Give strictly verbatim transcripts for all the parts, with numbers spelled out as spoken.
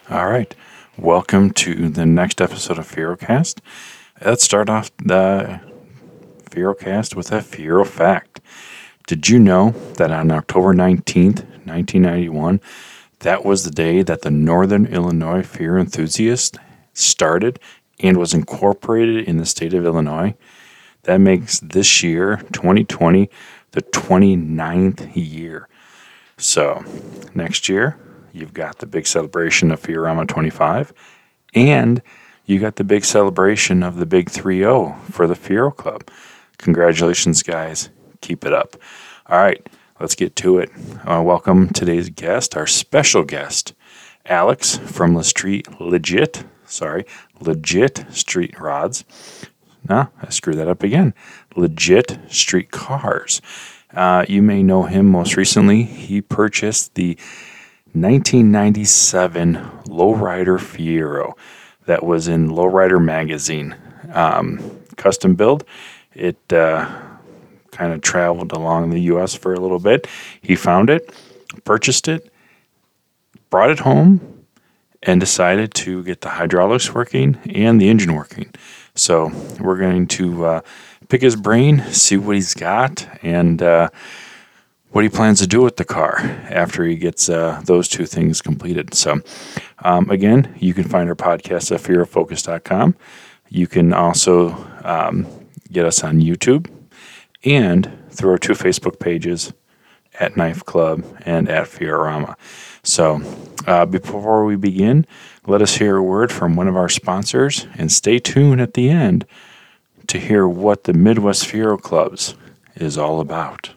All right. Welcome to the next episode of FearoCast. Let's start off the FearoCast with a Fero fact. Did you know that on October nineteenth, nineteen ninety-one, that was the day that the Northern Illinois Fero Enthusiast started and was incorporated in the state of Illinois? That makes this year, twenty twenty, the twenty-ninth year. So, next year, you've got the big celebration of Fearama twenty-five, and you got the big celebration of the Big three oh for the Fero Club. Congratulations, guys. Keep it up. All right, let's get to it. Uh, welcome today's guest, our special guest, Alex from Le Street Legit, sorry, Legit Street Rods. No, I screwed that up again. Legit Street Cars. Uh, you may know him most recently. He purchased the nineteen ninety-seven Lowrider Fiero that was in Lowrider magazine. Um, custom build. It uh, kind of traveled along the U S for a little bit. He found it, purchased it, brought it home, and decided to get the hydraulics working and the engine working. So we're going to uh, pick his brain, see what he's got, and uh, what he plans to do with the car after he gets uh, those two things completed. So, um, again, you can find our podcast at fero focus dot com. You can also um, get us on YouTube and through our two Facebook pages at Knife Club and at Fearorama. So, uh, before we begin, let us hear a word from one of our sponsors, and stay tuned at the end to hear what the Midwest Fero Clubs is all about.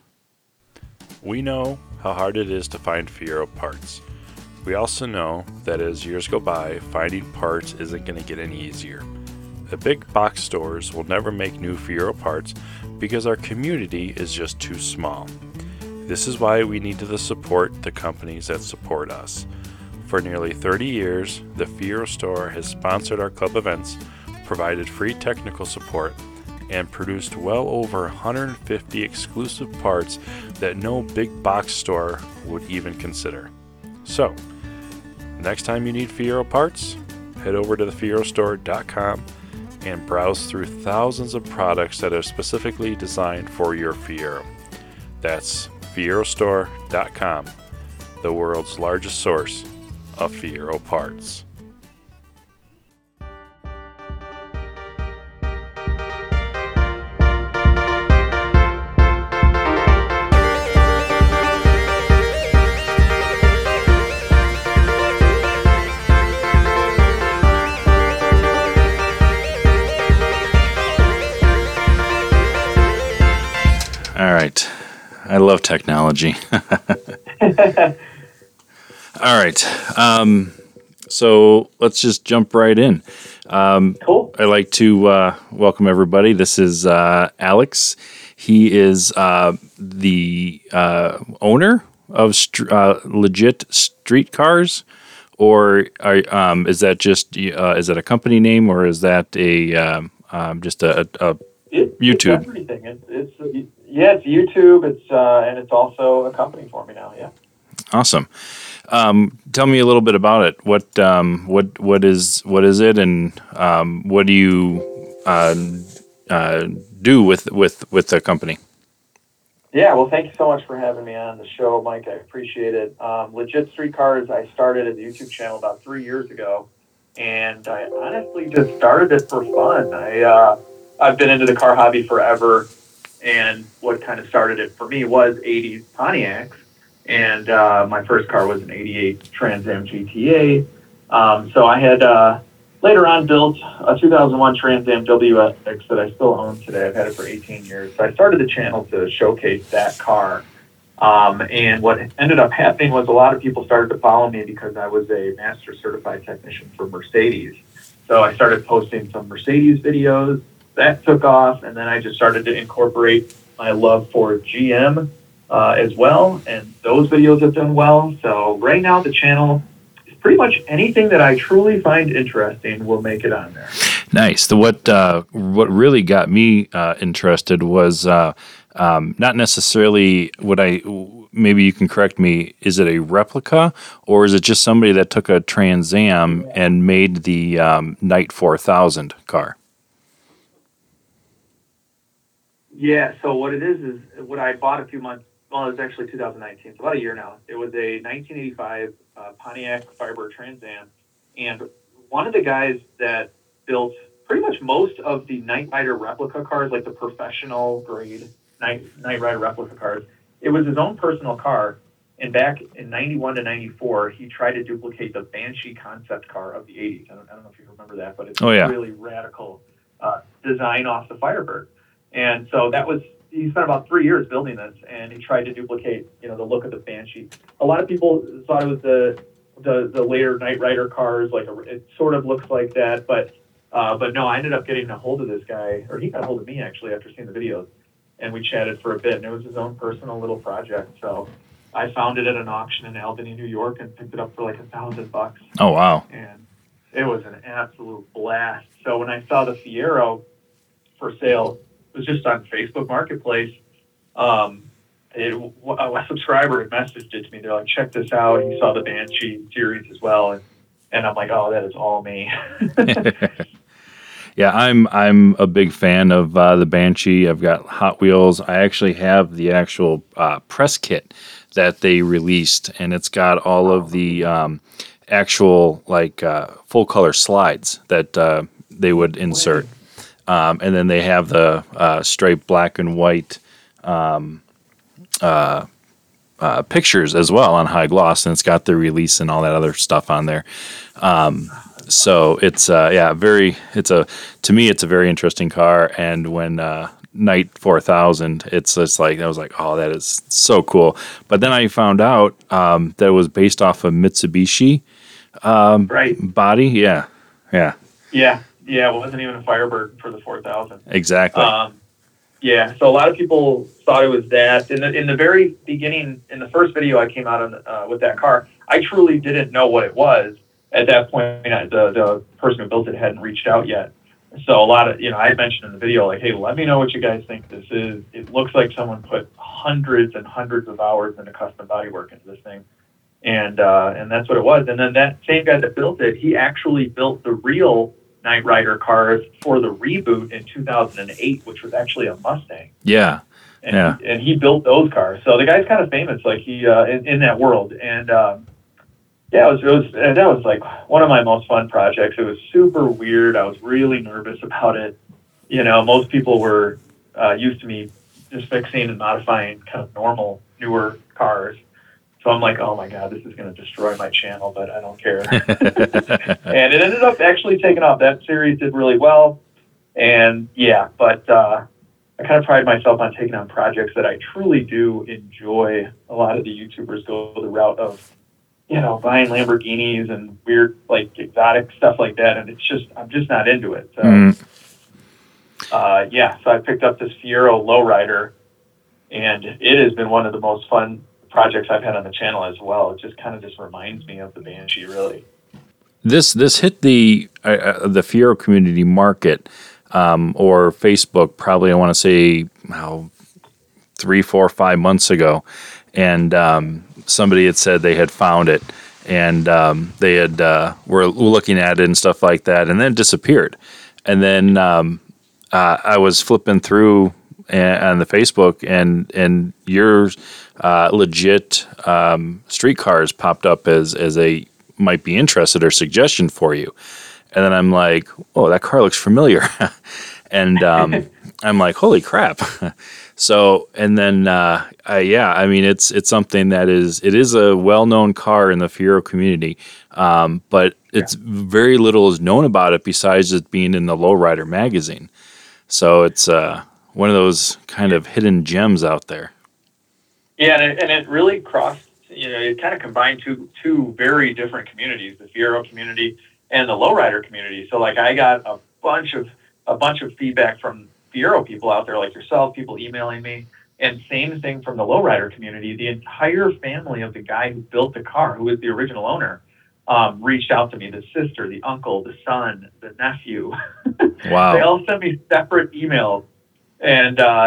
We know how hard it is to find Fero parts. We also know that as years go by, finding parts isn't going to get any easier. The big box stores will never make new Fero parts because our community is just too small. This is why we need to support the companies that support us. For nearly thirty years, the Fero store has sponsored our club events, provided free technical support, and produced well over one hundred fifty exclusive parts that no big box store would even consider. So, next time you need Fero parts, head over to the fero store dot com and browse through thousands of products that are specifically designed for your Fero. That's fero store dot com, the world's largest source of Fero parts. All right. I love technology. All right. Um, so let's just jump right in. Um, cool. I'd like to uh, welcome everybody. This is uh, Alex. He is uh, the uh, owner of st- uh, Legit Street Cars, or are, um, is that just uh, is that a company name, or is that a um, um, just a, a it, YouTube? It's everything. It's, it's yeah, it's YouTube. It's uh, and it's also a company for me now. Yeah. Awesome. Um, tell me a little bit about it. What um, what what is what is it, and um, what do you uh, uh, do with with with the company? Yeah, well, thank you so much for having me on the show, Mike. I appreciate it. Um, Legit Street Cars, I started a YouTube channel about three years ago, and I honestly just started it for fun. I uh, I've been into the car hobby forever, and what kind of started it for me was eighties Pontiacs. And uh, my first car was an eighty-eight Trans Am G T A. Um, so I had uh, later on built a two thousand one Trans Am W S six that I still own today. I've had it for eighteen years. So I started the channel to showcase that car. Um, and what ended up happening was a lot of people started to follow me because I was a master certified technician for Mercedes. So I started posting some Mercedes videos. That took off. And then I just started to incorporate my love for G M Uh, as well, and those videos have done well. So right now the channel is pretty much anything that I truly find interesting will make it on there. Nice. The what uh, what really got me uh, interested was uh, um, not necessarily what I, maybe you can correct me, is it a replica or is it just somebody that took a Trans Am and made the um, Knight four thousand car? Yeah, so what it is is what I bought a few months, well, it was actually two thousand nineteen, so about a year now. It was a nineteen eighty-five uh, Pontiac Firebird Trans Am, and one of the guys that built pretty much most of the Knight Rider replica cars, like the professional grade Knight, Knight Rider replica cars, it was his own personal car. And back in ninety-one to ninety-four, he tried to duplicate the Banshee concept car of the eighties. I don't, I don't know if you remember that, but it's Oh, yeah. a really radical uh, design off the Firebird. And so that was, he spent about three years building this, and he tried to duplicate, you know, the look of the Banshee. A lot of people thought it was the the, the later Knight Rider cars, like a, it sort of looks like that, but uh, but no, I ended up getting a hold of this guy, or he got a hold of me actually after seeing the videos, and we chatted for a bit, and it was his own personal little project. So I found it at an auction in Albany, New York, and picked it up for like a thousand bucks. Oh, wow. And it was an absolute blast. So when I saw the Fiero for sale, it was just on Facebook Marketplace. Um, it, a subscriber had messaged it to me. They're like, check this out. He saw the Banshee series as well. And, and I'm like, oh, that is all me. Yeah, I'm I'm a big fan of uh, the Banshee. I've got Hot Wheels. I actually have the actual uh, press kit that they released, and it's got all of the um, actual like uh, full color slides that uh, they would insert, um, and then they have the uh, straight black and white um, uh, uh, pictures as well on high gloss, and it's got the release and all that other stuff on there. Um, So it's uh, yeah, very. It's a to me, it's a very interesting car. And when uh, Knight four thousand, it's just like I was like, oh, that is so cool. But then I found out um, that it was based off a Mitsubishi um, right. body. Yeah, yeah, Yeah, yeah. It wasn't even a Firebird for the four thousand. exactly. Um, yeah. So a lot of people thought it was that. In the in the very beginning, in the first video I came out on uh, with that car, I truly didn't know what it was. At that point, the, the person who built it hadn't reached out yet. So a lot of, you know, I had mentioned in the video, like, hey, let me know what you guys think this is. It looks like someone put hundreds and hundreds of hours into custom bodywork into this thing. And uh, and that's what it was. And then that same guy that built it, he actually built the real Knight Rider cars for the reboot in two thousand eight, which was actually a Mustang. Yeah. And, yeah. he, and he built those cars. So the guy's kind of famous, like he uh, in, in that world. And um, yeah, it was, it was, and that was like one of my most fun projects. It was super weird. I was really nervous about it. You know, most people were uh, used to me just fixing and modifying kind of normal, newer cars. So I'm like, oh my God, this is going to destroy my channel, but I don't care. And it ended up actually taking off. That series did really well. And yeah, but uh, I kind of pride myself on taking on projects that I truly do enjoy. A lot of the YouTubers go the route of, you know, buying Lamborghinis and weird, like, exotic stuff like that. And it's just, I'm just not into it. So, mm. uh, yeah, so I picked up this Fiero Lowrider, and it has been one of the most fun projects I've had on the channel as well. It just kind of just reminds me of the Banshee, really. This this hit the uh, the Fiero community market um, or Facebook probably, I want to say, oh, three, four, five months ago. And um, somebody had said they had found it, and um, they had uh, were looking at it and stuff like that, and then it disappeared. And then um, uh, I was flipping through a- on the Facebook, and and your uh, legit um, street cars popped up as as a might be interested or suggestion for you. And then I'm like, oh, that car looks familiar. And um, I'm like, holy crap. So, and then, uh, uh, yeah, I mean, it's it's something that is, it is a well-known car in the Fiero community, um, but it's yeah. very little is known about it besides it being in the Lowrider magazine. So it's uh, one of those kind of hidden gems out there. Yeah, and it, and it really crossed, you know, it kind of combined two two very different communities, the Fiero community and the Lowrider community. So, like, I got a bunch of a bunch of feedback from Fiero people out there like yourself, people emailing me, and same thing from the Lowrider community. The entire family of the guy who built the car, who is the original owner, um, reached out to me, the sister, the uncle, the son, the nephew. Wow. They all sent me separate emails. And uh,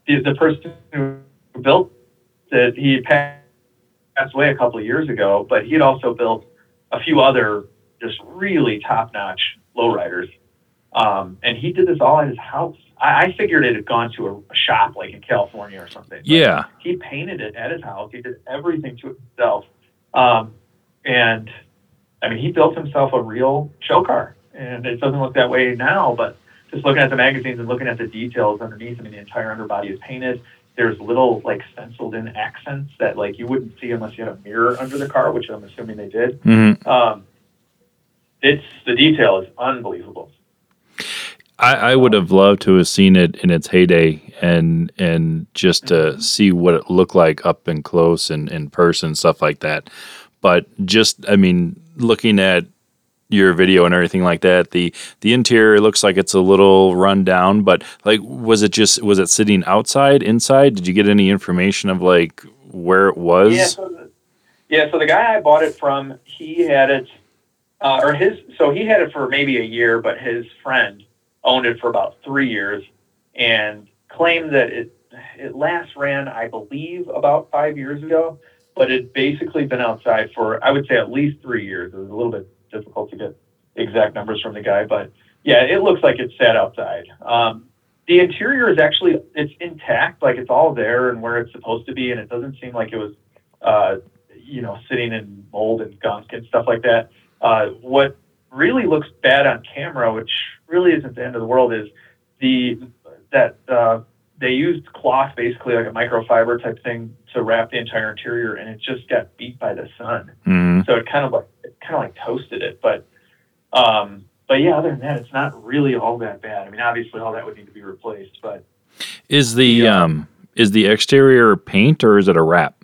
the, the person who built it, he passed away a couple of years ago, but he had also built a few other just really top-notch lowriders. Um, and he did this all at his house. I, I figured it had gone to a, a shop like in California or something. Yeah. He painted it at his house. He did everything to it himself. Um, and I mean, he built himself a real show car, and it doesn't look that way now, but just looking at the magazines and looking at the details underneath, I mean, the entire underbody is painted. There's little like stenciled in accents that like you wouldn't see unless you had a mirror under the car, which I'm assuming they did. Mm-hmm. Um, it's the detail is unbelievable. I, I would have loved to have seen it in its heyday and and just to Mm-hmm. see what it looked like up and close and in person, stuff like that. But just, I mean, looking at your video and everything like that, the the interior looks like it's a little run down, but like, was it just, was it sitting outside, inside? Did you get any information of like where it was? Yeah, so the, yeah, so the guy I bought it from, he had it, uh, or his, so he had it for maybe a year, but his friend owned it for about three years and claimed that it it last ran, I believe, about five years ago, but it basically been outside for, I would say, at least three years. It was a little bit difficult to get exact numbers from the guy, but yeah, it looks like it sat outside. Um, the interior is actually, it's intact, like it's all there and where it's supposed to be, and it doesn't seem like it was, uh, you know, sitting in mold and gunk and stuff like that. Uh, what really looks bad on camera, which really isn't the end of the world, is the that uh, they used cloth, basically like a microfiber type thing, to wrap the entire interior, and it just got beat by the sun. Mm-hmm. So it kind of like it kind of like toasted it. But um, but yeah, other than that, it's not really all that bad. I mean, obviously, all that would need to be replaced. But Is the Yeah. um is the exterior paint or is it a wrap?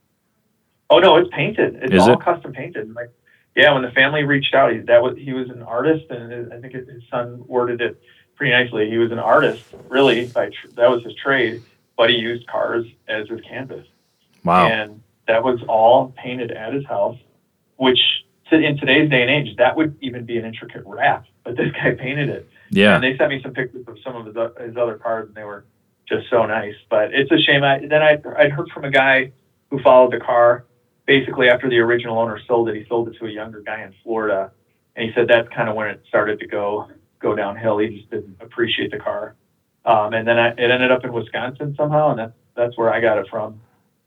oh no, it's painted. It's Is all it? custom painted. Like yeah, when the family reached out, he, that was he was an artist, and his, I think his son worded it pretty nicely. He was an artist, really. By tr- that was his trade, but he used cars as his canvas. Wow. And that was all painted at his house, which to, in today's day and age, that would even be an intricate wrap. But this guy painted it. Yeah. And they sent me some pictures of some of his, o- his other cars, and they were just so nice. But it's a shame. I, then I, I'd heard from a guy who followed the car. Basically, after the original owner sold it, he sold it to a younger guy in Florida. And he said that's kind of when it started to go go downhill. He just didn't appreciate the car. Um, and then I, it ended up in Wisconsin somehow, and that's, that's where I got it from.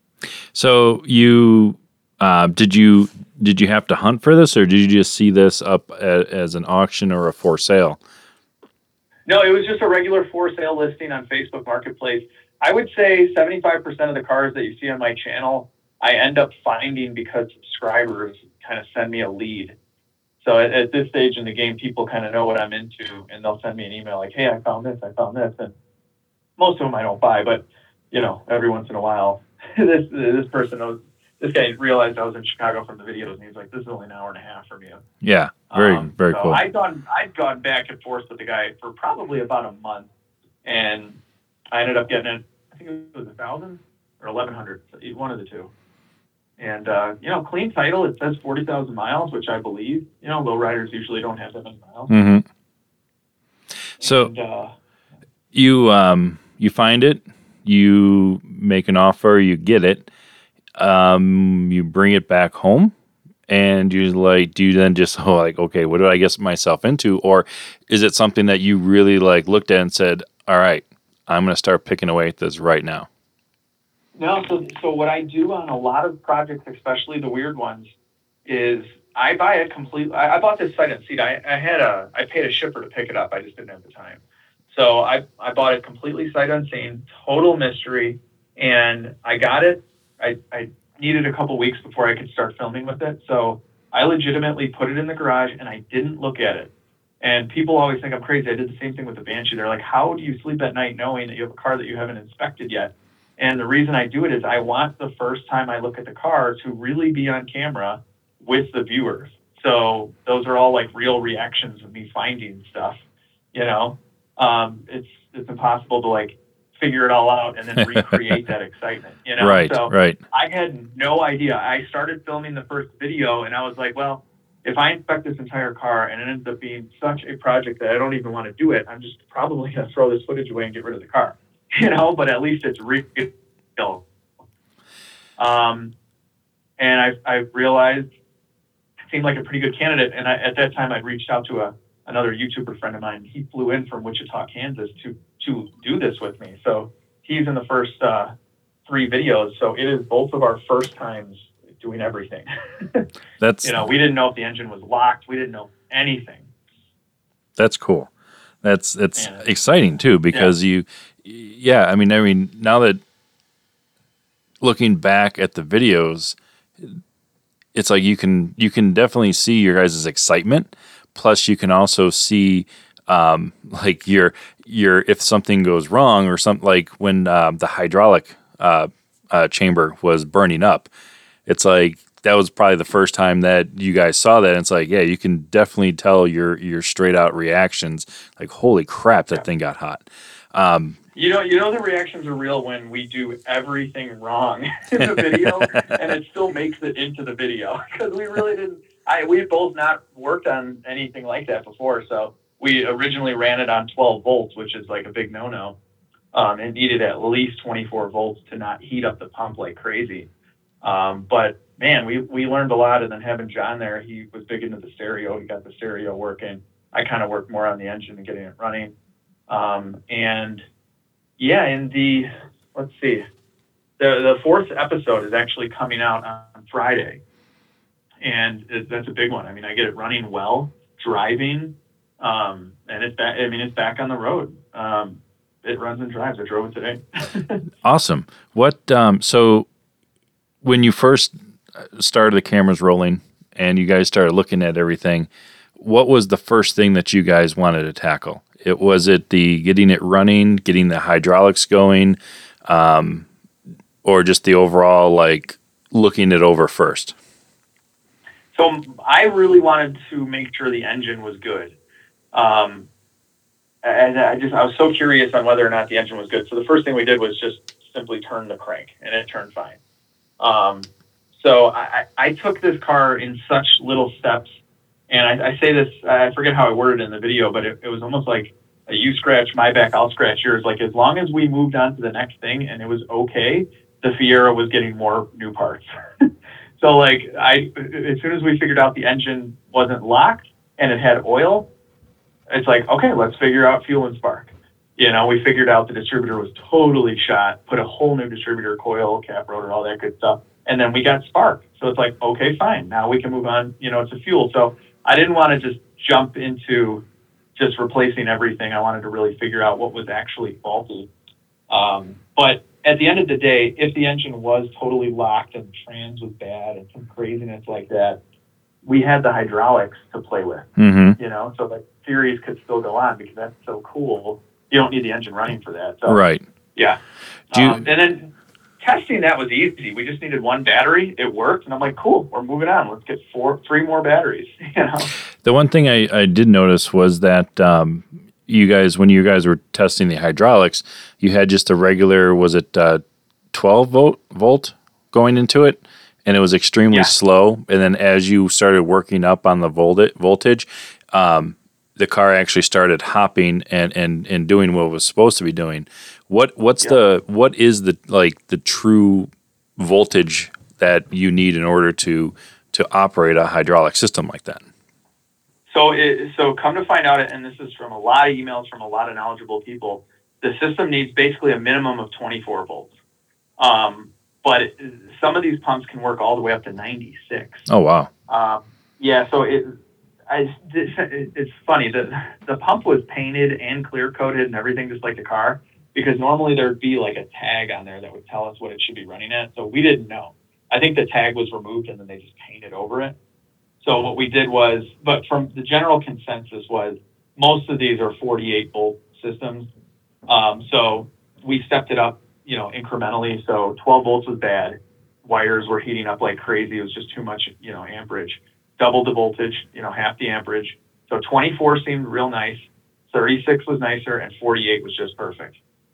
So you uh, did you did you have to hunt for this, or did you just see this up a, as an auction or a for sale? No, it was just a regular for sale listing on Facebook Marketplace. I would say seventy-five percent of the cars that you see on my channel, I end up finding because subscribers kind of send me a lead. So at, at this stage in the game, people kind of know what I'm into, and they'll send me an email like, hey, I found this, I found this. And most of them I don't buy, but, you know, every once in a while, this this person knows, this guy realized I was in Chicago from the videos, and he's like, this is only an hour and a half from you. Yeah. Very Um, very so cool. I'd gone, I'd gone back and forth with the guy for probably about a month, and I ended up getting it, I think it was a thousand or eleven hundred, one of the two. And, uh, you know, clean title, it says forty thousand miles, which I believe. You know, lowriders usually don't have that many miles. Mm-hmm. So And, uh, you um you find it, you make an offer, you get it, um, you bring it back home, and you like, do you then just oh, like, okay, what did I get myself into, or is it something that you really like looked at and said, all right, I'm going to start picking away at this right now? No, so so what I do on a lot of projects, especially the weird ones, is I buy it completely. I, I bought this sight unseen. I, I had a I paid a shipper to pick it up. I just didn't have the time. So I I bought it completely sight unseen, total mystery, and I got it. I I needed a couple weeks before I could start filming with it. So I legitimately put it in the garage and I didn't look at it. And people always think I'm crazy. I did the same thing with the Banshee. They're like, how do you sleep at night knowing that you have a car that you haven't inspected yet? And the reason I do it is I want the first time I look at the car to really be on camera with the viewers. So those are all like real reactions of me finding stuff, you know? Um, it's, it's impossible to like figure it all out and then recreate that excitement, you know? Right, so right. I had no idea. I started filming the first video and I was like, well, if I inspect this entire car and it ends up being such a project that I don't even want to do it, I'm just probably going to throw this footage away and get rid of the car. you know, but at least it's real. Um, and I, I realized it seemed like a pretty good candidate. And I, at that time, I'd reached out to a another YouTuber friend of mine. He flew in from Wichita, Kansas to to do this with me. So he's in the first uh, three videos. So it is both of our first times doing everything. That's you know, we didn't know if the engine was locked. We didn't know anything. That's cool. That's that's Yeah. exciting too, because yeah. you, yeah. I mean, I mean, now that looking back at the videos, it's like you can you can definitely see your guys' excitement. Plus, you can also see um, like your your if something goes wrong or something, like when um, the hydraulic uh, uh, chamber was burning up. It's like that was probably the first time that you guys saw that. And it's like, yeah, you can definitely tell your your straight out reactions. Like, holy crap, that yeah. thing got hot. Um, you know, you know the reactions are real when we do everything wrong in the video, and it still makes it into the video because we really didn't. I we both not worked on anything like that before, so we originally ran it on twelve volts, which is like a big no no. Um, it needed at least twenty-four volts to not heat up the pump like crazy. Um, but man, we, we learned a lot, and then having John there, he was big into the stereo. He got the stereo working. I kind of worked more on the engine and getting it running. Um, and yeah, in the, let's see, the, the fourth episode is actually coming out on Friday. And it, that's a big one. I mean, I get it running well, driving, um, and it's back, I mean, it's back on the road. Um, it runs and drives. I drove it today. Awesome. What, um, so, when you first started the cameras rolling and you guys started looking at everything, what was the first thing that you guys wanted to tackle? It was it the getting it running, getting the hydraulics going, um, or just the overall like looking it over first? So I really wanted to make sure the engine was good. Um, and I just I was so curious on whether or not the engine was good. So the first thing we did was just simply turn the crank, and it turned fine. Um, so I, I took this car in such little steps, and I, I say this, I forget how I worded it in the video, but it, it was almost like a you scratch my back, I'll scratch yours. Like as long as we moved on to the next thing and it was okay, the Fiero was getting more new parts. So like I, as soon as we figured out the engine wasn't locked and it had oil, it's like, okay, let's figure out fuel and spark. You know, we figured out the distributor was totally shot, put a whole new distributor, coil, cap rotor, all that good stuff. And then we got spark. So it's like, okay, fine. Now we can move on, you know, to fuel. So I didn't want to just jump into just replacing everything. I wanted to really figure out what was actually faulty. Um, but at the end of the day, if the engine was totally locked and the trans was bad and some craziness like that, we had the hydraulics to play with, mm-hmm. you know, so the series could still go on because that's so cool. You don't need the engine running for that. So, right. Yeah. Do you, um, and then testing that was easy. We just needed one battery. It worked. And I'm like, cool, we're moving on. Let's get four, three more batteries. You know? The one thing I, I did notice was that um, you guys, when you guys were testing the hydraulics, you had just a regular, was it uh, twelve volt volt going into it? And it was extremely yeah. slow. And then as you started working up on the volt- voltage, um, the car actually started hopping and, and, and doing what it was supposed to be doing. What what's yeah. the what is the like the true voltage that you need in order to to operate a hydraulic system like that? So it, so come to find out, and this is from a lot of emails from a lot of knowledgeable people, the system needs basically a minimum of twenty-four volts. Um, but it, some of these pumps can work all the way up to ninety-six. Oh wow! Um, yeah, so it. I, it's funny, the, the pump was painted and clear coated and everything just like the car, because normally there'd be like a tag on there that would tell us what it should be running at. So we didn't know. I think the tag was removed and then they just painted over it. So what we did was, but from the general consensus was most of these are forty-eight volt systems. Um, so we stepped it up, you know, incrementally. So twelve volts was bad. Wires were heating up like crazy. It was just too much, you know, amperage. Doubled the voltage, you know, half the amperage. So twenty-four seemed real nice, thirty-six was nicer, and forty-eight was just perfect.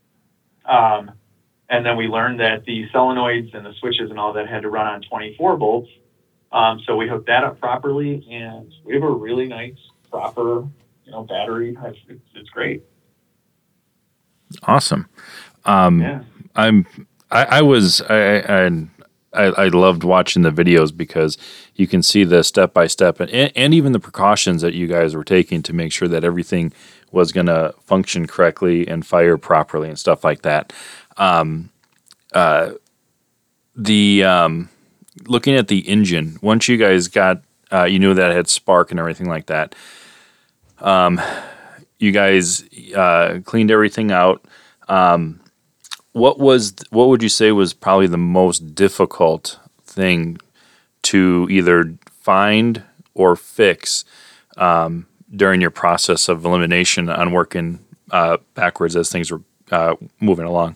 Um, and then we learned that the solenoids and the switches and all that had to run on twenty-four volts. Um, so we hooked that up properly, and we have a really nice, proper, you know, battery. It's, it's great. Awesome. Um, Yeah. I'm, I, I was, I, I, I, I loved watching the videos because you can see the step by step and, and even the precautions that you guys were taking to make sure that everything was going to function correctly and fire properly and stuff like that. Um, uh, the, um, looking at the engine, once you guys got, uh, you knew that it had spark and everything like that. Um, you guys uh, cleaned everything out. Um, what was what would you say was probably the most difficult thing to either find or fix um, during your process of elimination on working uh, backwards as things were uh, moving along?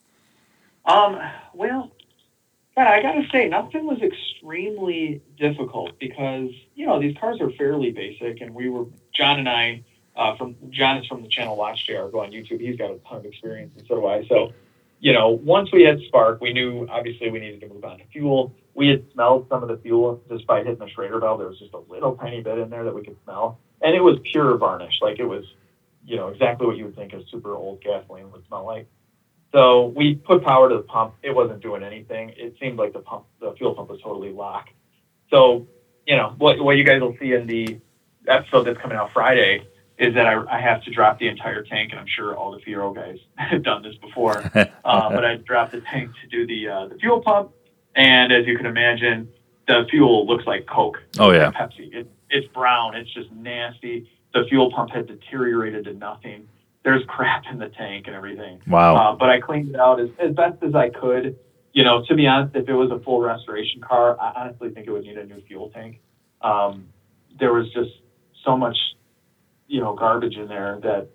Um, well, yeah, I gotta say, nothing was extremely difficult because, you know, these cars are fairly basic, and we were, John and I, uh, from, John is from the channel Watch J R, go on YouTube, he's got a ton of experience, and so do I. So, you know, once we had spark, we knew, obviously, we needed to move on to fuel. We had smelled some of the fuel just by hitting the Schrader valve. There was just a little tiny bit in there that we could smell, and it was pure varnish. Like, it was, you know, exactly what you would think a super old gasoline would smell like. So we put power to the pump. It wasn't doing anything. It seemed like the pump, the fuel pump was totally locked. So, you know, what what you guys will see in the episode that's coming out Friday is that I, I have to drop the entire tank, and I'm sure all the Fiero guys have done this before. um, but I dropped the tank to do the uh, the fuel pump, and as you can imagine, the fuel looks like Coke. Oh yeah, like Pepsi. It, it's brown. It's just nasty. The fuel pump had deteriorated to nothing. There's crap in the tank and everything. Wow. Uh, but I cleaned it out as, as best as I could. You know, to be honest, if it was a full restoration car, I honestly think it would need a new fuel tank. Um, there was just so much, you know, garbage in there that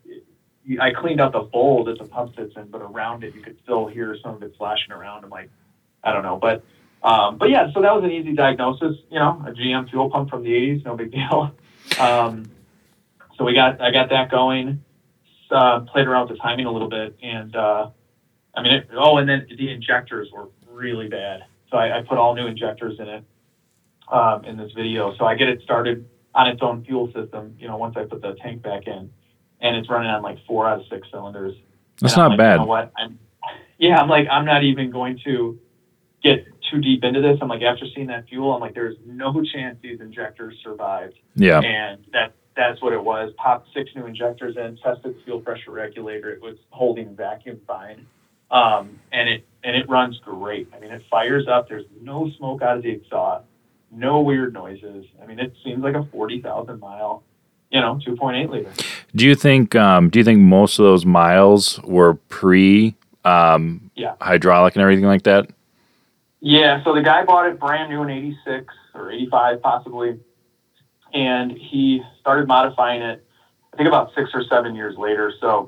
it, I cleaned out the bowl that the pump sits in, but around it, you could still hear some of it flashing around. I'm like, I don't know. But, um, but yeah, so that was an easy diagnosis, you know, a G M fuel pump from the eighties, no big deal. Um, so we got, I got that going. Uh, played around with the timing a little bit, and uh, I mean, it, oh, and then the injectors were really bad. So I, I put all new injectors in it um, in this video. So I get it started on its own fuel system. You know, once I put the tank back in, and it's running on like four out of six cylinders. That's and I'm not like, bad. You know what? I'm, yeah, I'm like, I'm not even going to get too deep into this. I'm like, after seeing that fuel, I'm like, there's no chance these injectors survived. Yeah. And that. That's what it was. Popped six new injectors in, tested the fuel pressure regulator. It was holding vacuum fine. Um, and it and it runs great. I mean, it fires up. There's no smoke out of the exhaust, no weird noises. I mean, it seems like a forty thousand mile, you know, two point eight liter. Do you think um, do you think most of those miles were pre um, yeah. hydraulic and everything like that? Yeah, so the guy bought it brand new in eighty-six or eighty-five possibly. And he started modifying it, I think about six or seven years later. So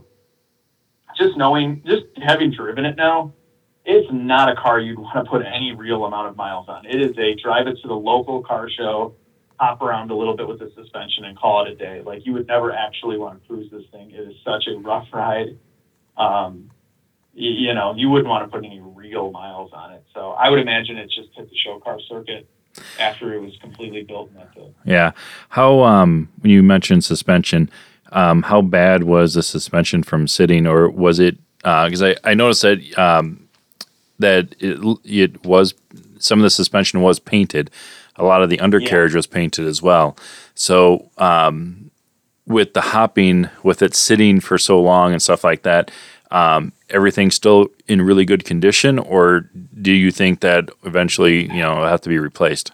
just knowing, just having driven it now, it's not a car you'd want to put any real amount of miles on. It is a drive it to the local car show, hop around a little bit with the suspension and call it a day. Like, you would never actually want to cruise this thing. It is such a rough ride. Um, you, you know, you wouldn't want to put any real miles on it. So I would imagine it just hit the show car circuit after it was completely built, and that's it. Yeah. How, um, when you mentioned suspension, um, how bad was the suspension from sitting, or was it, because uh, I, I noticed that um, that it, it was, some of the suspension was painted. A lot of the undercarriage yeah. was painted as well. So um, with the hopping, with it sitting for so long and stuff like that, um, everything's still in really good condition, or do you think that eventually, you know, it'll have to be replaced?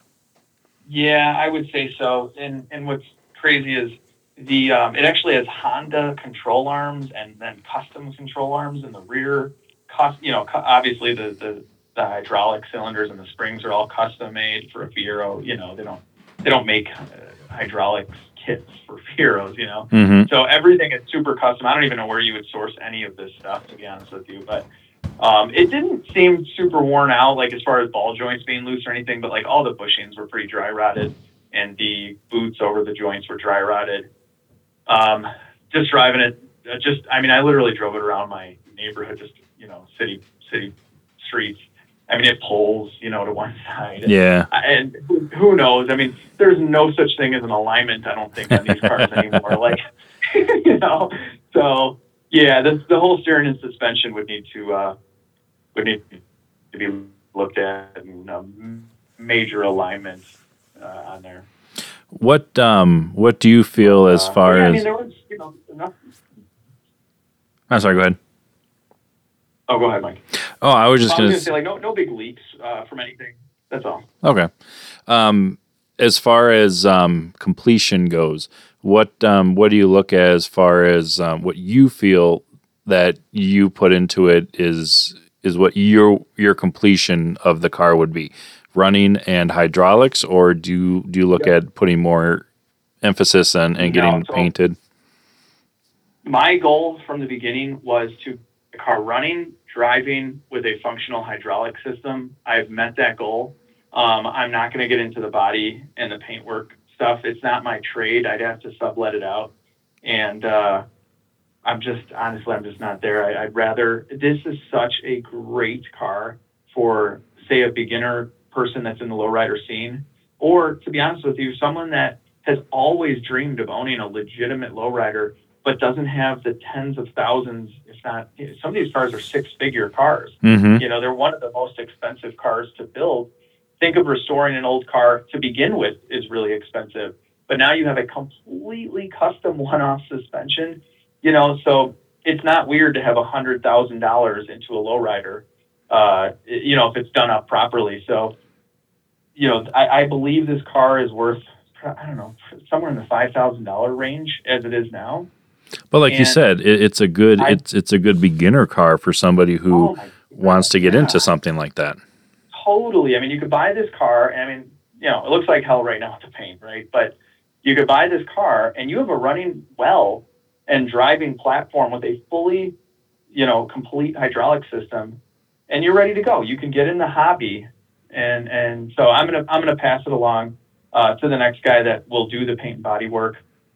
Yeah, I would say so. And and what's crazy is the um, it actually has Honda control arms and then custom control arms in the rear. Cost, you know, obviously the, the the hydraulic cylinders and the springs are all custom made for a Fiero. You know, they don't they don't make uh, hydraulics kits for Fieros, you know. Mm-hmm. So everything is super custom. I don't even know where you would source any of this stuff, to be honest with you. But um, it didn't seem super worn out, like as far as ball joints being loose or anything. But like all the bushings were pretty dry rotted, and the boots over the joints were dry rotted. Um, just driving it, uh, just I mean, I literally drove it around my neighborhood, just you know, city city streets. I mean, it pulls, you know, to one side. Yeah. And, and who knows? I mean, there's no such thing as an alignment, I don't think, on these cars anymore. Like, you know, so, Yeah, the the whole steering and suspension would need to uh, would need to be looked at, and um, major alignments uh, on there. What um what do you feel as Uh, far yeah, I as? mean, there was, you know, enough. I'm sorry. Go ahead. Oh, go ahead, Mike. Oh, I was just I was gonna. going to s- say, like, no, no big leaks uh, from anything. That's all. Okay. Um, as far as um, completion goes, what um, what do you look at as far as um, what you feel that you put into it is is what your your completion of the car would be, running and hydraulics, or do you, do you look Yep. at putting more emphasis on and No, getting so painted? my goal from the beginning was to the car running, driving with a functional hydraulic system. I've met that goal. Um, I'm not going to get into the body and the paintwork stuff. It's not my trade. I'd have to sublet it out. And uh, I'm just, honestly, I'm just not there. I, I'd rather, this is such a great car for, say, a beginner person that's in the lowrider scene, or to be honest with you, someone that has always dreamed of owning a legitimate lowrider, but doesn't have the tens of thousands, if not, some of these cars are six figure cars. Mm-hmm. You know, they're one of the most expensive cars to build. Think of restoring an old car to begin with is really expensive, but now you have a completely custom one-off suspension, you know, so it's not weird to have a hundred thousand dollars into a lowrider, uh, you know, if it's done up properly. So, you know, I, I believe this car is worth, I don't know, somewhere in the five thousand dollar range as it is now. But like you And said, it, it's a good I- it's it's a good beginner car for somebody who Oh my wants to get yeah. into something like that. Totally. I mean, you could buy this car, and I mean, you know, it looks like hell right now with the paint, right? But you could buy this car, and you have a running well and driving platform with a fully, you know, complete hydraulic system, and you're ready to go. You can get in the hobby, and and so I'm gonna I'm gonna pass it along uh, to the next guy that will do the paint and body work,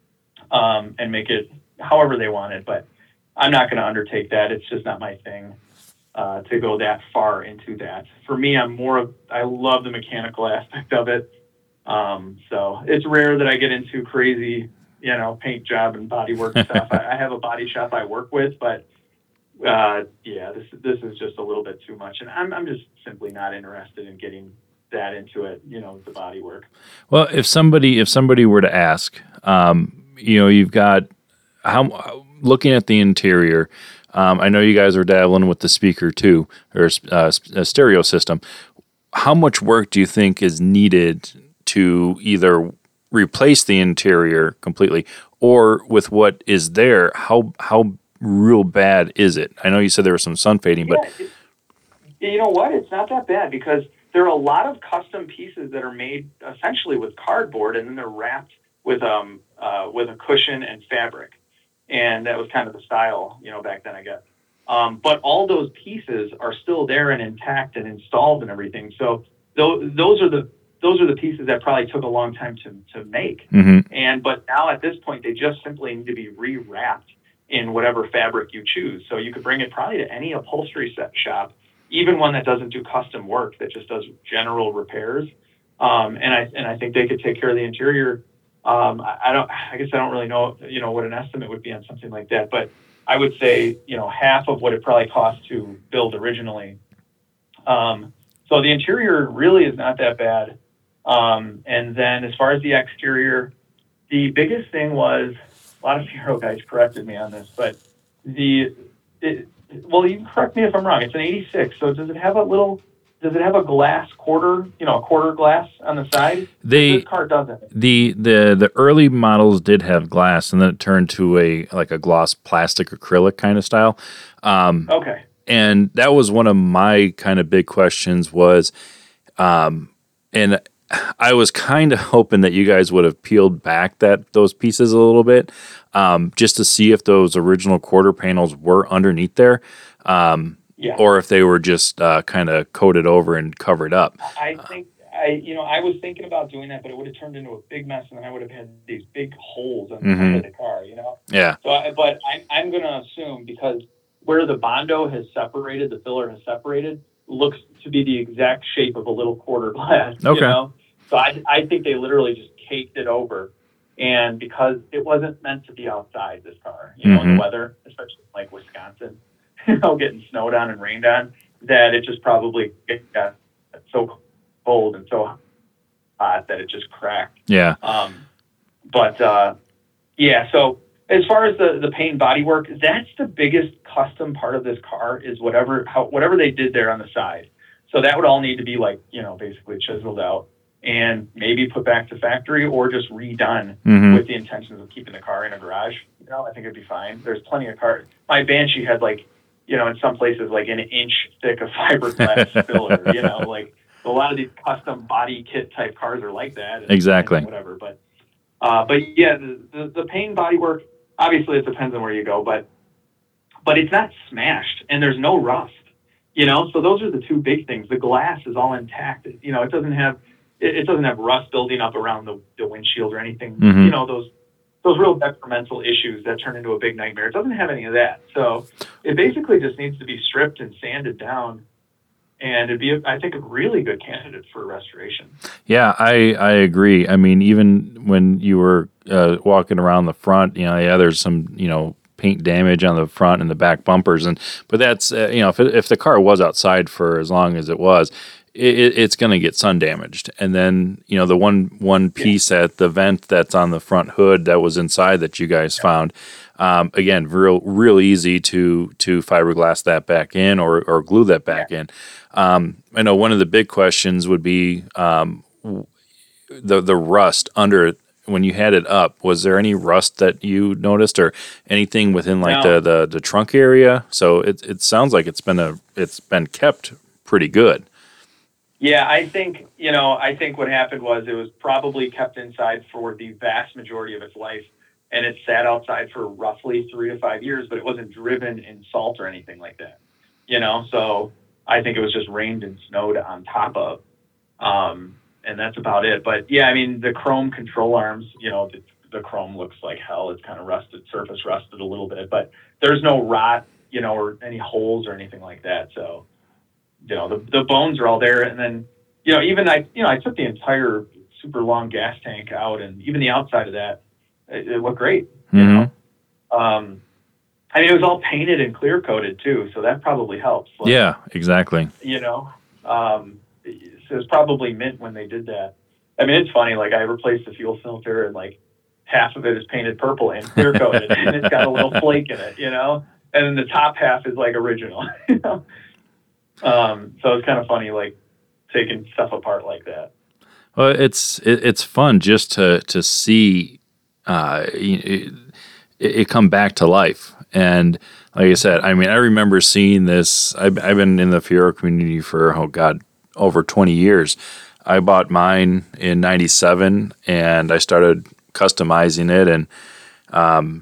um, and make it however they want it. But I'm not going to undertake that. It's just not my thing. Uh, to go that far into that. For me, I'm more of, I love the mechanical aspect of it. Um, so it's rare that I get into crazy, you know, paint job and body work stuff. I, I have a body shop I work with, but uh, yeah, this this is just a little bit too much, and I'm I'm just simply not interested in getting that into it. You know, the body work. Well, if somebody if somebody were to ask, um, you know, you've got how looking at the interior. Um, I know you guys are dabbling with the speaker too, or uh, a stereo system. How much work do you think is needed to either replace the interior completely, or with what is there? How how real bad is it? I know you said there was some sun fading, but Yeah, it, you know what? It's not that bad because there are a lot of custom pieces that are made essentially with cardboard, and then they're wrapped with um uh, with a cushion and fabric. And that was kind of the style, you know, back then, I guess. Um, but all those pieces are still there and intact and installed and everything. So those those are the those are the pieces that probably took a long time to to make. mm-hmm. And but now at this point, they just simply need to be rewrapped in whatever fabric you choose. So you could bring it probably to any upholstery set shop, even one that doesn't do custom work, that just does general repairs. Um, and I and I think they could take care of the interior. Um, I, I don't. I guess I don't really know, you know, what an estimate would be on something like that. But I would say, you know, half of what it probably cost to build originally. Um, so the interior really is not that bad. Um, and then as far as the exterior, the biggest thing was, a lot of Fiero guys corrected me on this, but the it, well, you can correct me if I'm wrong. It's an eighty-six. So does it have a little? Does it have a glass quarter, you know, a quarter glass on the side? They this car doesn't. the the the early models did have glass, and then it turned to a like a gloss plastic acrylic kind of style. Um, Okay. and that was one of my kind of big questions was, um, and I was kind of hoping that you guys would have peeled back that those pieces a little bit, um, just to see if those original quarter panels were underneath there. Um, Yeah. or if they were just uh, kind of coated over and covered up. I think I, you know, I was thinking about doing that, but it would have turned into a big mess, and then I would have had these big holes on the Mhm. side of the car, you know. Yeah. So, I, but I, I'm going to assume because where the Bondo has separated, the filler has separated, looks to be the exact shape of a little quarter glass. Okay. You know? So I, I think they literally just caked it over. And because it wasn't meant to be outside, this car, you know, Mm-hmm. in the weather, especially like Wisconsin, you know, getting snowed on and rained on, that it just probably got so cold and so hot that it just cracked. Yeah. Um, but uh, yeah, so as far as the the paint bodywork, that's the biggest custom part of this car is whatever how whatever they did there on the side. So that would all need to be like, you know, basically chiseled out and maybe put back to factory or just redone Mm-hmm. with the intentions of keeping the car in a garage. You know, I think it'd be fine. There's plenty of cars. My Banshee had like, you know, in some places like an inch thick of fiberglass filler. You know, like a lot of these custom body kit type cars are like that. And, Exactly. and whatever, but uh, but yeah, the, the the paint bodywork. Obviously, it depends on where you go, but but it's not smashed and there's no rust. You know, so those are the two big things. The glass is all intact. You know, it doesn't have it, it doesn't have rust building up around the, the windshield or anything. Mm-hmm. You know, those those real detrimental issues that turn into a big nightmare. It doesn't have any of that. So it basically just needs to be stripped and sanded down, and it'd be, a, I think, a really good candidate for restoration. Yeah, I, I agree. I mean, even when you were uh, walking around the front, you know, yeah, there's some, you know, paint damage on the front and the back bumpers, and but that's uh, you know, if it, if the car was outside for as long as it was, it, it's going to get sun damaged. And then you know, the one one piece yeah. at the vent that's on the front hood that was inside that you guys yeah. found. Um, again, real real easy to to fiberglass that back in or or glue that back yeah. in. Um, I know one of the big questions would be um, the the rust under it. When you had it up, was there any rust that you noticed or anything within like no. the, the, the trunk area? So it it sounds like it's been a it's been kept pretty good. Yeah, I think you know I think what happened was it was probably kept inside for the vast majority of its life. And it sat outside for roughly three to five years, but it wasn't driven in salt or anything like that, you know? So I think it was just rained and snowed on top of, um, and that's about it. But yeah, I mean, the chrome control arms, you know, the, the chrome looks like hell. It's kind of rusted, surface rusted a little bit, but there's no rot, you know, or any holes or anything like that. So, you know, the, the bones are all there. And then, you know, even I, you know, I took the entire super long gas tank out and even the outside of that, It, it looked great, you mm-hmm. know. Um, I mean, it was all painted and clear coated too, so that probably helps. Like, yeah, exactly. You know, um, it, it was probably mint when they did that. I mean, it's funny. Like I replaced the fuel filter, and like half of it is painted purple and clear coated, and it's got a little flake in it, you know. And then the top half is like original, you know. Um, so it's kind of funny, like taking stuff apart like that. Well, it's it, it's fun just to to see. Uh, it, it come back to life. And like I said, I mean, I remember seeing this. I've, I've been in the Fiero community for, oh God, over twenty years. I bought mine in ninety-seven and I started customizing it. And, um,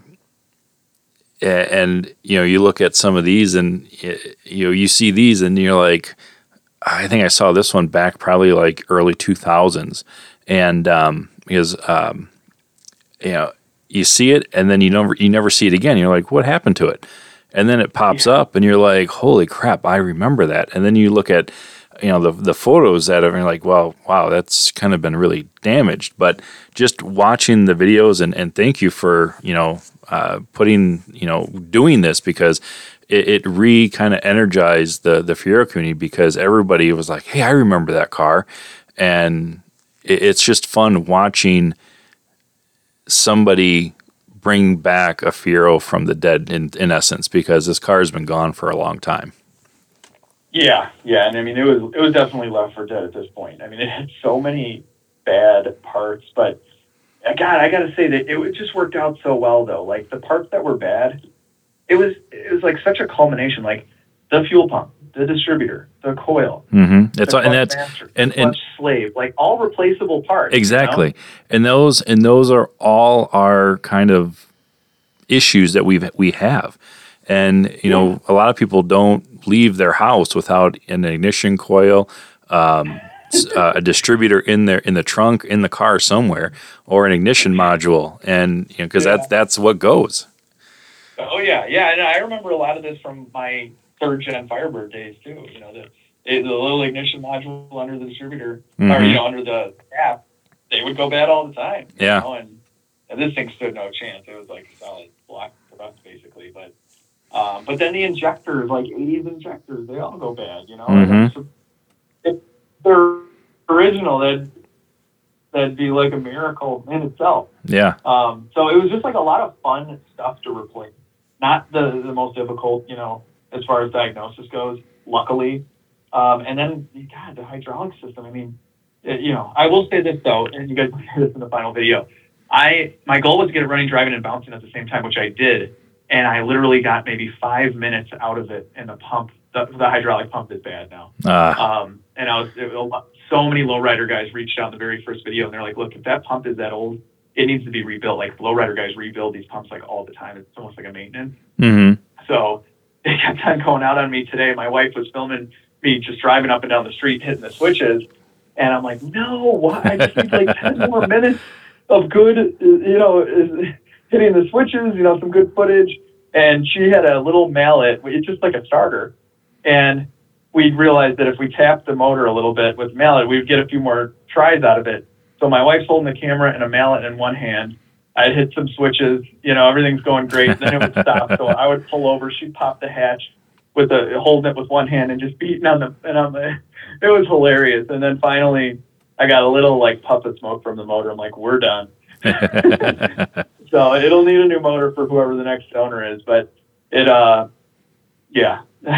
and, you know, you look at some of these and, you know, you see these and you're like, I think I saw this one back probably like early two thousands. And, um, because, um, you know, you see it and then you never you never see it again. You're like, what happened to it? And then it pops yeah. up and you're like, holy crap, I remember that. And then you look at, you know, the the photos that are and you're like, well, wow, that's kind of been really damaged. But just watching the videos and, and thank you for, you know, uh, putting, you know, doing this because it, it re kind of energized the, the Fiero community because everybody was like, hey, I remember that car. And it, it's just fun watching somebody bring back a Fiero from the dead in, in essence, because this car has been gone for a long time. Yeah. Yeah. And I mean, it was, it was definitely left for dead at this point. I mean, it had so many bad parts, but God, I got to say that it just worked out so well though. Like the parts that were bad, it was, it was like such a culmination, like the fuel pump, the distributor, the coil, mm-hmm. That's the all, and that's master, and the and slave, like all replaceable parts. Exactly, you know? and those and those are all our kind of issues that we we have, and you yeah. know a lot of people don't leave their house without an ignition coil, um, uh, a distributor in there in the trunk in the car somewhere, or an ignition module, and you know because yeah. that's that's what goes. Oh yeah, yeah, and I remember a lot of this from my third gen Firebird days too. You know, the the little ignition module under the distributor, mm-hmm. or you know, under the cap, they would go bad all the time. You yeah. know? And and this thing stood no chance. It was like a solid block for us basically. But um, but then the injectors, like eighties injectors, they all go bad, you know. Mm-hmm. And so if they're original, that'd that'd be like a miracle in itself. Yeah. Um, so it was just like a lot of fun stuff to replace. Not the the most difficult, you know, as far as diagnosis goes. Luckily, um, and then God, the hydraulic system. I mean, it, you know, I will say this though, and you guys will hear this in the final video. I my goal was to get it running, driving, and bouncing at the same time, which I did, and I literally got maybe five minutes out of it, and the pump, the, the hydraulic pump, is bad now. Uh, Um, and I was it, so many lowrider guys reached out in the very first video, and they're like, "Look, if that pump is that old, it needs to be rebuilt." Like lowrider guys rebuild these pumps like all the time. It's almost like a maintenance. mm-hmm. So they kept on going out on me today. My wife was filming me just driving up and down the street, hitting the switches. And I'm like, no, why? I just need like ten more minutes of good, you know, hitting the switches, you know, some good footage. And she had a little mallet. It's just like a starter. And we realized that if we tapped the motor a little bit with mallet, we would get a few more tries out of it. So my wife's holding the camera and a mallet in one hand. I'd hit some switches, you know, everything's going great. Then it would stop. So I would pull over. She'd pop the hatch with a holding it with one hand and just beating on the, and on the, it was hilarious. And then finally I got a little like puff of smoke from the motor. I'm like, we're done. So it'll need a new motor for whoever the next owner is, but it, uh, yeah,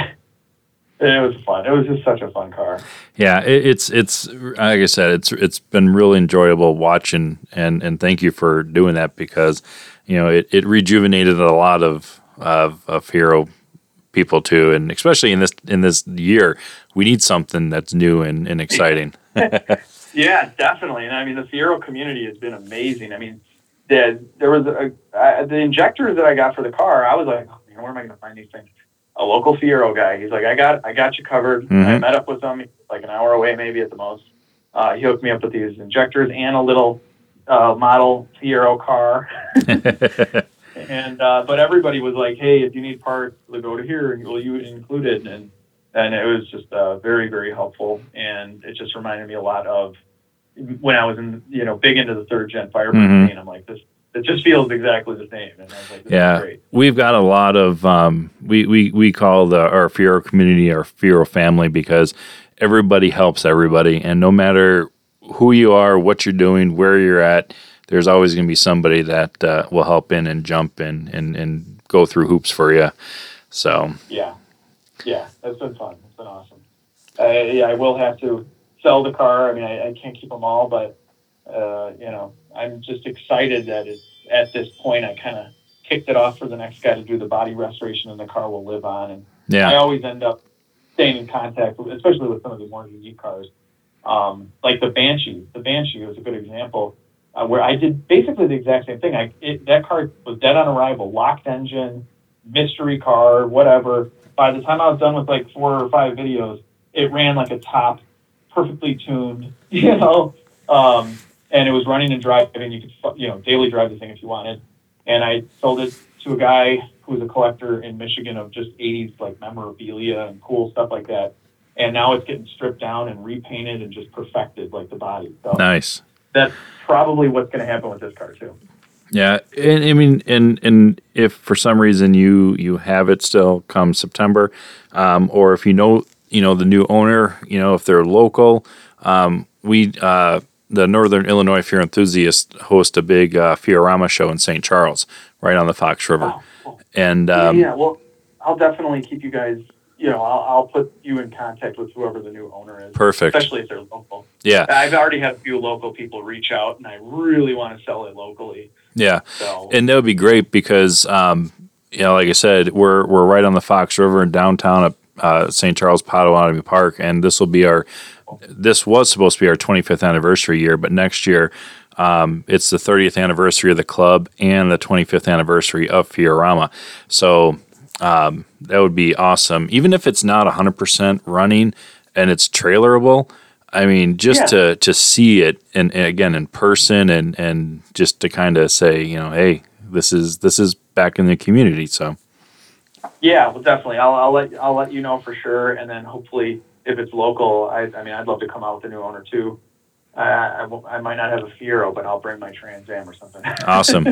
it was fun. It was just such a fun car. Yeah, it, it's it's like I said, it's it's been really enjoyable watching, and, and thank you for doing that because, you know, it, it rejuvenated a lot of, of of Hero people too, and especially in this in this year, we need something that's new and, and exciting. Yeah, definitely. And I mean, the Fiero community has been amazing. I mean, the, there was a, I, the injectors that I got for the car. I was like, oh, man, where am I going to find these things? A local Fiero guy. He's like, I got, I got you covered. Mm-hmm. I met up with him like an hour away, maybe at the most. Uh, he hooked me up with these injectors and a little uh, model Fiero car. and uh, but everybody was like, hey, if you need parts, we'll go to here and will you include it? And and it was just uh, very, very helpful. And it just reminded me a lot of when I was in, you know, big into the third gen Firebird mm-hmm. scene. I'm like, this. It just feels exactly the same. And I was like, this yeah, is great. We've got a lot of, um, we, we, we call the, our Fiero community our Fiero family because everybody helps everybody. And no matter who you are, what you're doing, where you're at, there's always going to be somebody that uh, will help in and jump in and, and go through hoops for you. So, yeah, yeah, that's been fun. It's been awesome. Uh, yeah, I will have to sell the car. I mean, I, I can't keep them all, but, uh, you know, I'm just excited that it's at this point. I kind of kicked it off for the next guy to do the body restoration, and the car will live on. And yeah. I always end up staying in contact, with, especially with some of the more unique cars, um, like the Banshee. The Banshee was a good example uh, where I did basically the exact same thing. I it, that car was dead on arrival, locked engine, mystery car, whatever. By the time I was done with like four or five videos, it ran like a top, perfectly tuned, you know. Um, and it was running and driving. You could, you know, daily drive the thing if you wanted. And I sold it to a guy who was a collector in Michigan of just eighties like memorabilia and cool stuff like that. And now it's getting stripped down and repainted and just perfected like the body. So nice. That's probably what's going to happen with this car too. Yeah, and I mean, and and if for some reason you you have it still come September, um, or if you know you know the new owner, you know if they're local, um, we. Uh, The Northern Illinois Fiero Enthusiasts host a big uh, Fiorama show in Saint Charles, right on the Fox River. Oh, cool. And um, yeah, yeah, well, I'll definitely keep you guys. You know, I'll, I'll put you in contact with whoever the new owner is. Perfect. Especially if they're local. Yeah, I've already had a few local people reach out, and I really want to sell it locally. Yeah, so. And that would be great because um, you know, like I said, we're we're right on the Fox River in downtown at uh, Saint Charles Potawatomi Park, and this will be our. This was supposed to be our twenty-fifth anniversary year, but next year um, it's the thirtieth anniversary of the club and the twenty-fifth anniversary of Fiorama. So um, that would be awesome. Even if it's not one hundred percent running and it's trailerable, I mean, just yeah. to, to see it, and, and again, in person and, and just to kind of say, you know, hey, this is this is back in the community. So yeah, well, definitely. I'll, I'll, let, I'll let you know for sure, and then hopefully – if it's local, I, I mean, I'd love to come out with the new owner too. I, I, won't- I might not have a Fiero, but I'll bring my Trans Am or something. Awesome.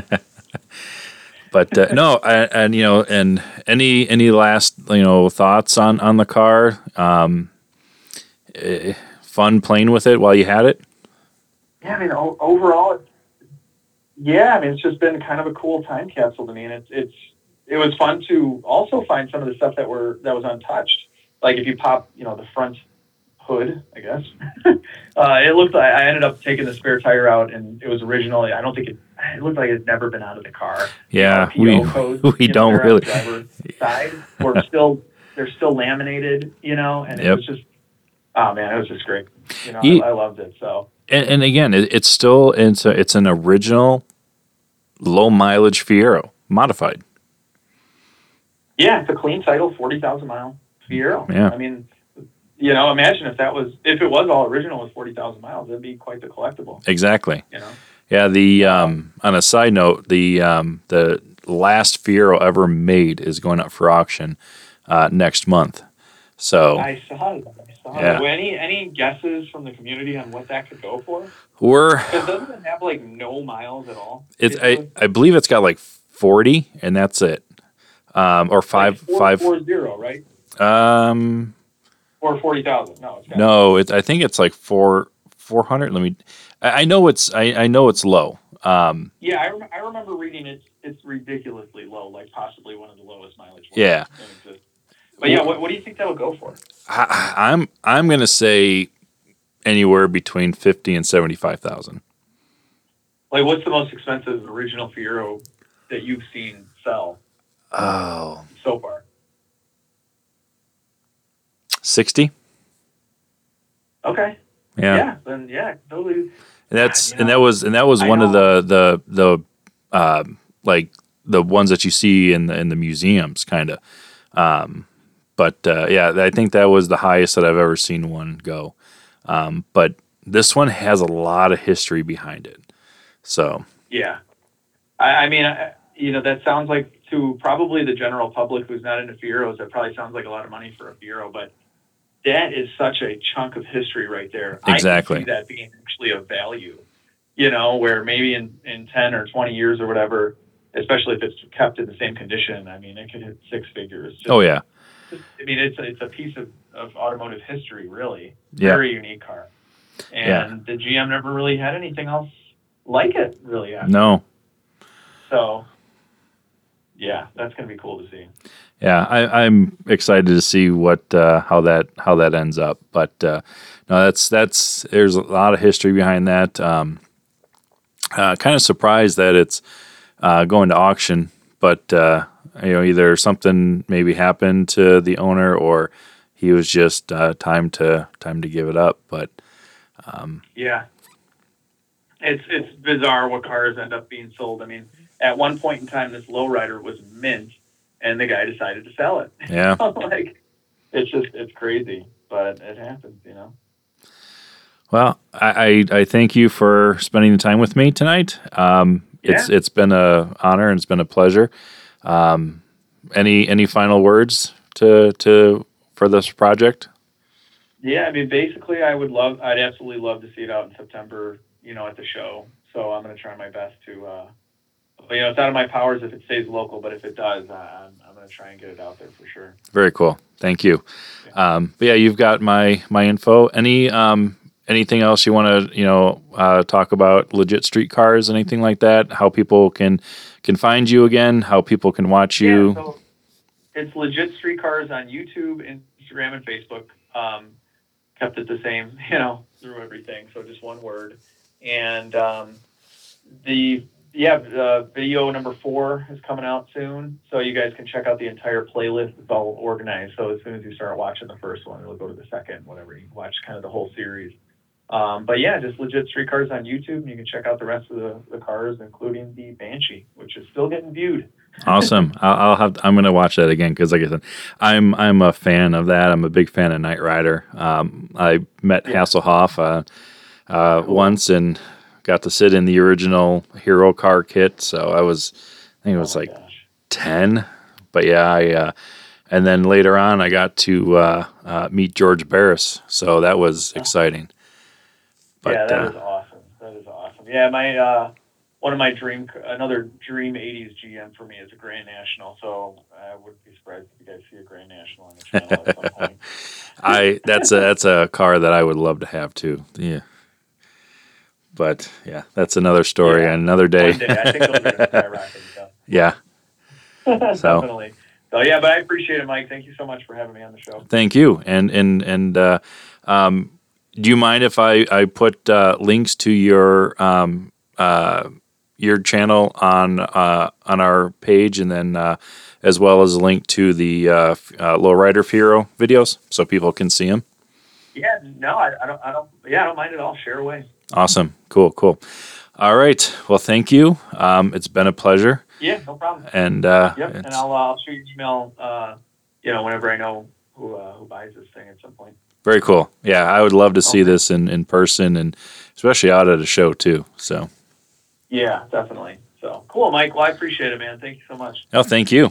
But uh, no, and, and you know, and any any last you know thoughts on on the car? Um, eh, fun playing with it while you had it. Yeah, I mean, o- overall, yeah, I mean, it's just been kind of a cool time capsule to me, and it's it's it was fun to also find some of the stuff that were that was untouched. Like if you pop, you know, the front hood, I guess. uh, it looked like I ended up taking the spare tire out, and it was originally. I don't think it. It looked like it had never been out of the car. Yeah, you know, we P O codes, we you know, don't they're on really. the driver's side were still they're still laminated, you know, and it Yep. was just oh man, it was just great. You know, Ye- I, I loved it. So And, and again, it, it's still it's a, it's an original low mileage Fiero modified. yeah, it's a clean title, forty thousand mile Fiero. Yeah. I mean, you know, imagine if that was if it was all original with forty thousand miles, it'd be quite the collectible. Exactly. You know. Yeah. The um, on a side note, the um, the last Fiero ever made is going up for auction uh, next month. So I saw that. I saw Yeah. that. Well, any any guesses from the community on what that could go for? we're Because doesn't it have like no miles at all? it's I, basically? I believe it's got like forty, and that's it. Um, or five like four, five. four zero, right? Um, Or forty thousand. No, it's got no, it I think it's like four four hundred. Let me. I, I know it's I, I know it's low. Um, Yeah, I, rem- I remember reading it. It's ridiculously low, like possibly one of the lowest mileage ones Yeah. in existence. But yeah, what, what do you think that would go for? I, I'm I'm gonna say anywhere between fifty and seventy five thousand. Like, what's the most expensive original Fiero that you've seen sell Oh, so far? sixty. Okay. Yeah. Yeah. Then yeah, totally. And that's You and know, that was and that was I one of know. the the the um, like the ones that you see in the in the museums, kind of. Um, but uh, yeah, I think that was the highest that I've ever seen one go. Um, but this one has a lot of history behind it. So Yeah. I, I mean, I, you know, that sounds like to probably the general public who's not into Fieros, that probably sounds like a lot of money for a Fiero, but that is such a chunk of history right there. Exactly. I can see that being actually of value, you know, where maybe in, in ten or twenty years or whatever, especially if it's kept in the same condition, I mean, it could hit six figures. Just, oh yeah, just, I mean, it's a, it's a piece of, of automotive history, really. Yeah. Very unique car. And the G M never really had anything else like it, really. After. no, So, yeah, that's going to be cool to see. yeah, I, I'm excited to see what uh, how that how that ends up. But uh, no, that's that's there's a lot of history behind that. Um, uh, kind of surprised that it's uh, going to auction, but uh, you know, either something maybe happened to the owner or he was just uh, time to time to give it up. But um, Yeah. It's it's bizarre what cars end up being sold. I mean, at one point in time, this lowrider was mint, and the guy decided to sell it. yeah, Like, it's just, it's crazy, but it happens, you know? well, I, I I thank you for spending the time with me tonight. Um, it's Yeah. it's been a honor and it's been a pleasure. Um, any any final words to to for this project? Yeah, I mean, basically, I would love, I'd absolutely love to see it out in September, you know, at the show. So I'm going to try my best to, uh, but, you know, it's out of my powers if it stays local, but if it does, I, I'm, I'm going to try and get it out there for sure. Very cool. Thank you. Um, but yeah, you've got my my info. Any um, anything else you want to you know uh, talk about? Legit street cars, anything like that? How people can can find you again? How people can watch you? Yeah, so it's Legit Street Cars on YouTube, Instagram, and Facebook. Um, kept it the same, you know, through everything. So just one word. And um, the yeah, uh, video number four is coming out soon, so you guys can check out the entire playlist. It's all organized. So as soon as you start watching the first one, it'll go to the second, whatever. You can watch kind of the whole series. Um, but yeah, just Legit Street Cars on YouTube, and you can check out the rest of the, the cars, including the Banshee, which is still getting viewed. Awesome. I'll, I'll have. I'm gonna watch that again because, like I said, I'm I'm a fan of that. I'm a big fan of Knight Rider. Um, I met Yeah. Hasselhoff uh, uh, Cool. once and got to sit in the original Hero car kit. So I was, I think it was Oh my like gosh. ten. But yeah, I uh, and then later on I got to uh, uh, meet George Barris. So that was exciting. But, yeah, that uh, is awesome. That is awesome. Yeah, my uh, one of my dream, another dream eighties G M for me is a Grand National. So I wouldn't be surprised if you guys see a Grand National on the channel at some point. I that's a that's a car that I would love to have too. Yeah. But yeah, that's another story Yeah. and another day. One day, I think those are going to skyrocket. So. Yeah. So. Definitely. So yeah, but I appreciate it, Mike. Thank you so much for having me on the show. Thank you. And and and uh, um, do you mind if I I put uh, links to your um, uh, your channel on uh, on our page, and then uh, as well as a link to the uh, uh, Lowrider Fiero videos, so people can see them? Yeah. No, I, I don't. I don't. Yeah, I don't mind at all. Share away. Awesome. Cool. Cool. All right. Well, thank you. Um, it's been a pleasure. Yeah, no problem. And uh, yep, and I'll uh, I'll shoot you an email. Uh, you know, whenever I know who uh, who buys this thing at some point. Very cool. Yeah, I would love to see Okay. this in, in person, and especially out at a show too. So. Yeah, definitely. So cool, Mike. Well, I appreciate it, man. Thank you so much. Oh, thank you.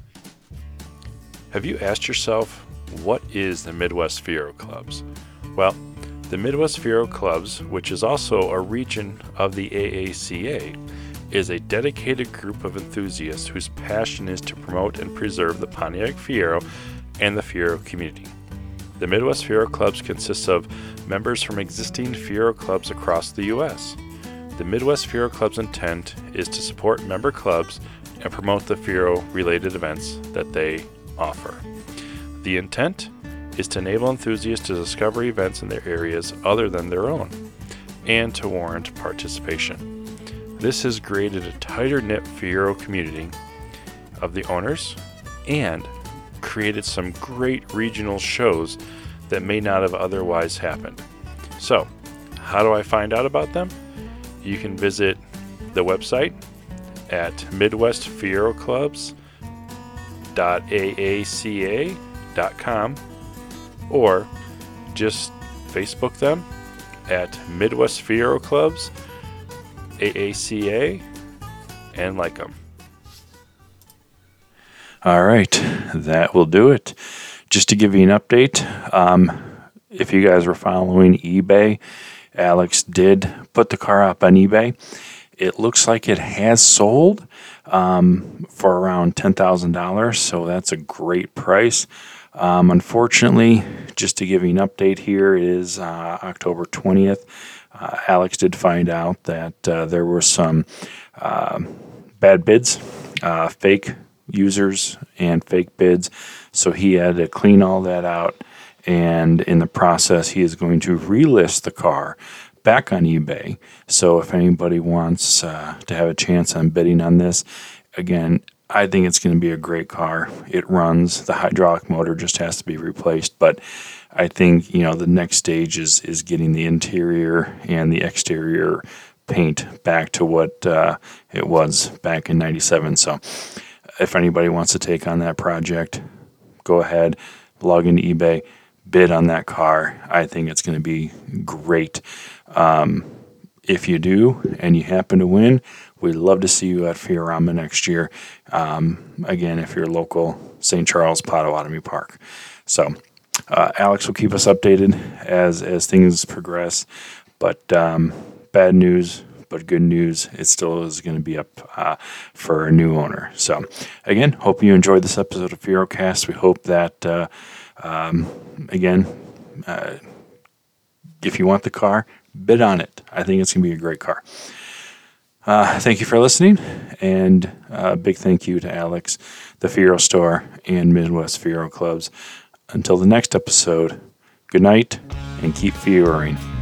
Have you asked yourself, what is the Midwest Fiero Clubs? Well, the Midwest Fiero Clubs, which is also a region of the A A C A, is a dedicated group of enthusiasts whose passion is to promote and preserve the Pontiac Fiero and the Fiero community. The Midwest Fiero Clubs consists of members from existing Fiero clubs across the U S. The Midwest Fiero Club's intent is to support member clubs and promote the Fiero-related events that they offer. The intent is to enable enthusiasts to discover events in their areas other than their own, and to warrant participation. This has created a tighter-knit Fiero community of the owners and created some great regional shows that may not have otherwise happened. So, how do I find out about them? You can visit the website at midwest fiero clubs dot a a c a dot com or just Facebook them at Midwest Fiero Clubs A A C A and like them. All right, that will do it. Just to give you an update, um, if you guys were following eBay, Alex did put the car up on eBay. It looks like it has sold um, for around ten thousand dollars, so that's a great price. Um, unfortunately, just to give you an update here, it is uh, October twentieth. Uh, Alex did find out that uh, there were some uh, bad bids, uh, fake users and fake bids, so he had to clean all that out, and in the process, he is going to relist the car back on eBay. So if anybody wants uh, to have a chance on bidding on this, again, I think it's going to be a great car. It runs. The hydraulic motor just has to be replaced. But I think, you know, the next stage is is getting the interior and the exterior paint back to what uh, it was back in ninety-seven. So if anybody wants to take on that project, go ahead, log into eBay, bid on that car. I think it's going to be great. Um, if you do and you happen to win, we'd love to see you at Fiorama next year. Um, again, if you're local, Saint Charles Potawatomi Park. So uh, Alex will keep us updated as as things progress. But um, bad news, but good news, it still is going to be up uh, for a new owner. So again, hope you enjoyed this episode of FieroCast. We hope that, uh, um, again, uh, if you want the car, bid on it. I think it's going to be a great car. Uh, thank you for listening, and a big thank you to Alex, the Fiero Store, and Midwest Fiero Clubs. Until the next episode, good night, and keep Fieroing.